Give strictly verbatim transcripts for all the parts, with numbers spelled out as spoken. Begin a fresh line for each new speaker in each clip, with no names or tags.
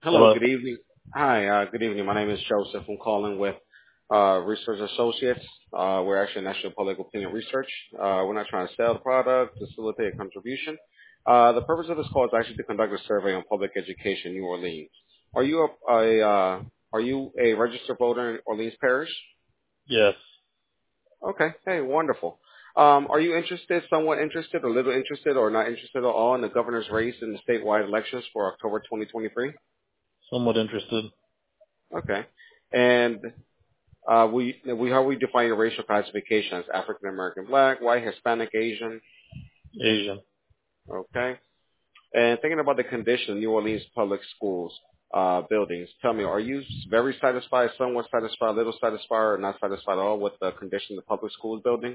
Hello,
Hello.
good evening. Hi, uh, good evening. My name is Joseph. I'm calling with uh, Research Associates. Uh, we're actually National Public Opinion Research. Uh, we're not trying to sell the product, facilitate a contribution. Uh, the purpose of this call is actually to conduct a survey on public education in New Orleans. Are you a, a uh, are you a registered voter in Orleans Parish?
Yes.
Okay. Hey, wonderful. Um, are you interested, somewhat interested, a little interested, or not interested at all in the governor's race in the statewide elections for October twenty twenty-three?
Somewhat interested.
Okay. And Uh, we, we, how we define your racial classification as African American, Black, White, Hispanic, Asian.
Asian.
Okay. And thinking about the condition of New Orleans public schools, uh, buildings, tell me, are you very satisfied, somewhat satisfied, little satisfied, or not satisfied at all with the condition of the public schools buildings?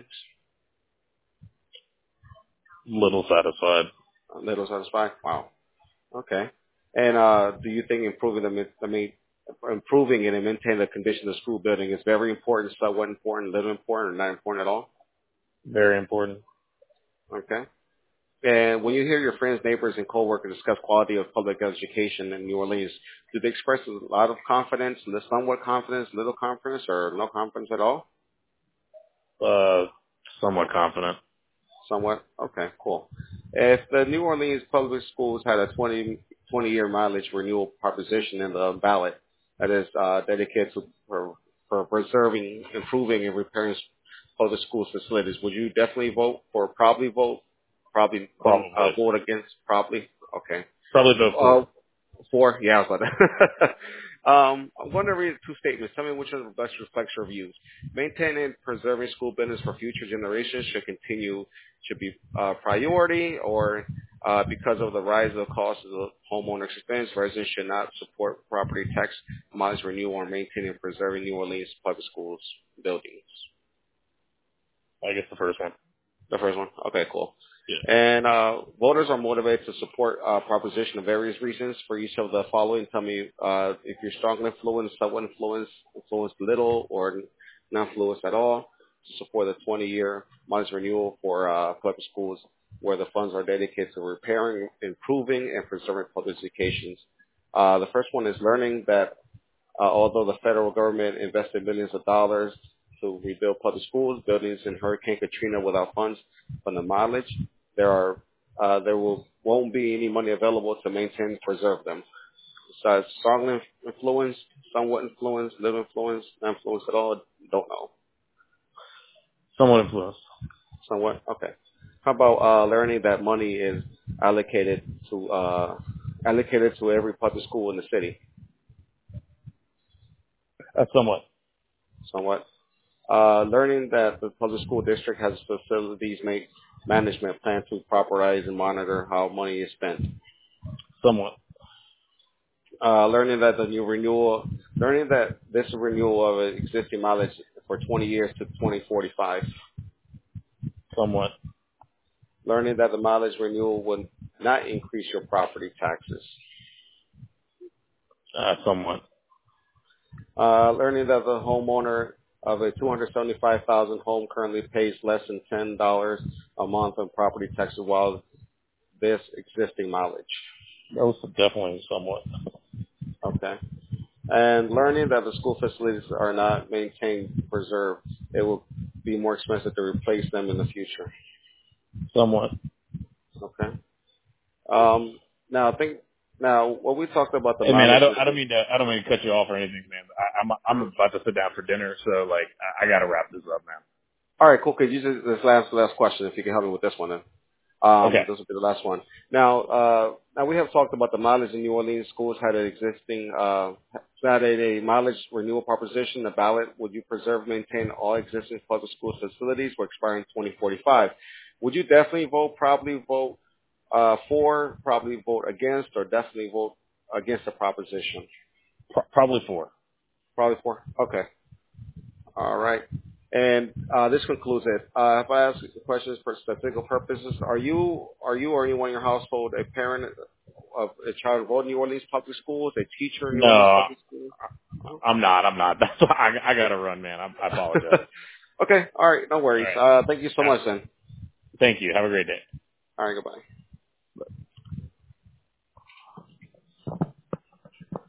Little satisfied.
A little satisfied? Wow. Okay. And, uh, do you think improving the, I mean, improving and maintaining the condition of the school building is very important, somewhat important, little important, or not important at all?
Very important.
Okay. And when you hear your friends, neighbors, and coworkers discuss quality of public education in New Orleans, do they express a lot of confidence, somewhat confidence, little confidence, or no confidence at all?
Uh, somewhat confident.
Somewhat? Okay, cool. If the New Orleans public schools had a twenty, twenty-year mileage renewal proposition in the ballot that is uh, dedicated to for, for preserving, improving, and repairing public school facilities, would you definitely vote for probably vote? Probably um, uh,
Probably.
vote against probably? Okay.
Probably vote
Uh,
for.
Four? Yeah, I was about to. um, I'm going to read two statements. Tell me which of the best reflects your views. Maintaining and preserving school buildings for future generations should continue, should be uh, priority, or uh, because of the rise of the cost of the homeowner's expense, residents should not support property tax mileage renewal or maintaining and preserving New Orleans public schools buildings.
I guess the first one.
The first one? Okay, cool.
Yeah.
And uh, voters are motivated to support uh, proposition for various reasons. For each of the following, tell me uh, if you're strongly influenced, somewhat influenced, influenced little, or not influenced at all, to support the twenty-year months renewal for uh, public schools, where the funds are dedicated to repairing, improving, and preserving public educations. Uh, the first one is learning that uh, although the federal government invested millions of dollars to rebuild public schools, buildings in Hurricane Katrina without funds from the mileage, there are uh, there will won't be any money available to maintain and preserve them. Besides, strongly influenced, somewhat influenced, little influenced, not influenced at all, don't know.
Somewhat influenced.
Somewhat, okay. How about uh, learning that money is allocated to uh, allocated to every public school in the city?
Uh, somewhat.
Somewhat. Uh, learning that the public school district has facilities ma- management plan to propertize and monitor how money is spent.
Somewhat.
Uh, learning that the new renewal, learning that this renewal of an existing mileage for twenty years to twenty forty-five.
Somewhat.
Learning that the mileage renewal would not increase your property taxes.
Uh, somewhat.
Uh, learning that the homeowner of a two hundred seventy-five thousand dollars home currently pays less than ten dollars a month on property taxes while this existing mileage.
That was definitely somewhat.
Okay. And learning that the school facilities are not maintained, preserved, it will be more expensive to replace them in the future.
Somewhat.
Okay. Um, now, I think now what we talked about the
Hey man, I
mileage.
don't, I don't mean to, I don't mean to cut you off or anything, man. I, I'm, I'm
Uh-huh.
about to sit down for dinner, so like, I, I gotta wrap this up, man.
All right, cool. Could you just this last last question, if you can help me with this one, then. Um,
Okay.
this will be the last one. Now, uh, now we have talked about the mileage in New Orleans schools had an existing, uh, had a, a mileage renewal proposition, the ballot. Would you preserve, maintain all existing public school facilities for expiring twenty forty-five? Would you definitely vote, probably vote, uh, for, probably vote against, or definitely vote against the proposition?
Pro- probably four.
Probably for. Okay. All right. And uh, this concludes it. Uh, if I ask questions for statistical purposes, are you are you or anyone in your household a parent of a child enrolled in New Orleans public schools, a teacher in New Orleans
No,
public schools? No?
I'm not, I'm not. That's why I, I gotta run, man. I, I apologize.
Okay. All right. No
All
worries.
right.
Uh, thank you so
All right.
much then.
Thank you. Have a great day.
All right. Goodbye.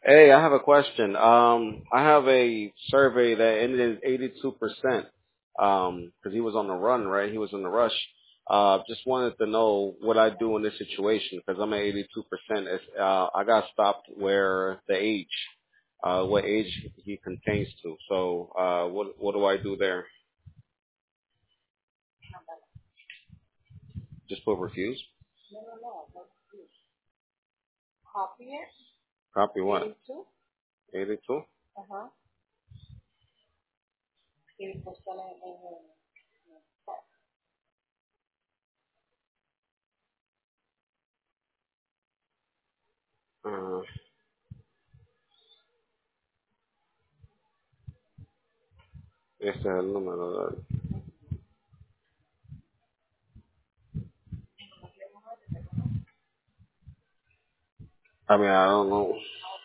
Hey, I have a question. Um, I have a survey that ended in eighty-two percent. Um, because he was on the run, right? He was in the rush. Uh, just wanted to know what I do in this situation because I'm at eighty-two percent. It's, uh, I got stopped where the age, uh, what age he contains to. So, uh, what what do I do there? Just put refuse. Copy what? eighty-two. Uh, este es el número. I mean, I don't know.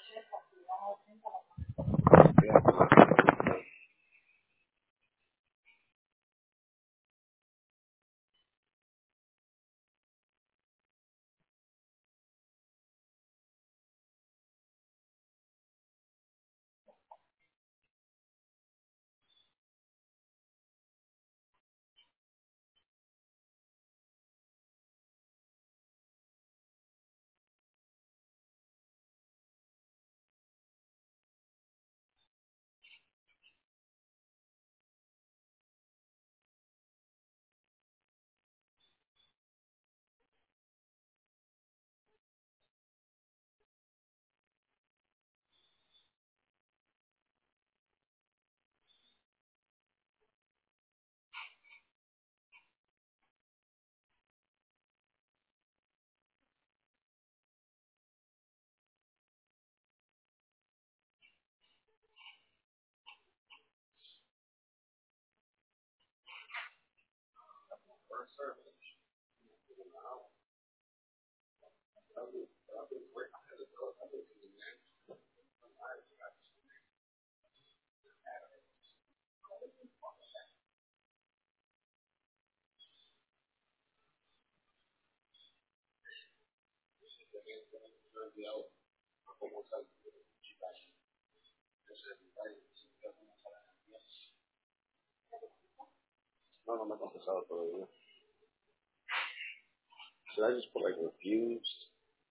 No, no me ha contestado todavía. Should I just put like refused?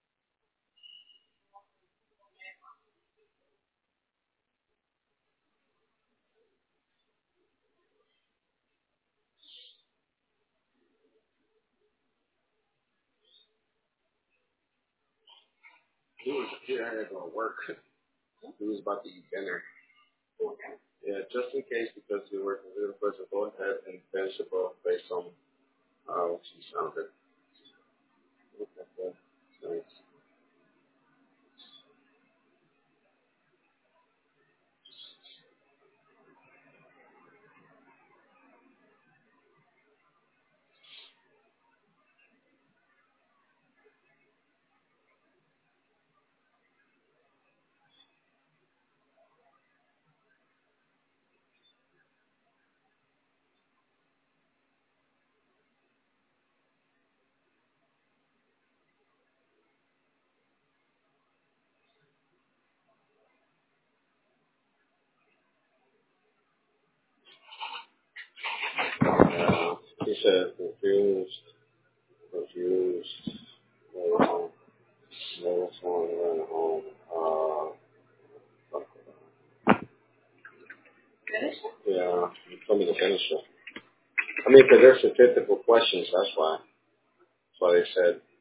He was here had to go to work. He was about to eat dinner. Yeah, just in case because we were the person go ahead and finish the book based on uh what she sounded. Okay. Thanks. Uh, he said refused, refused, no home, no phone, run home. Uh, yeah, he told me to finish it. I mean, because they're statistical questions, that's why. That's why they said.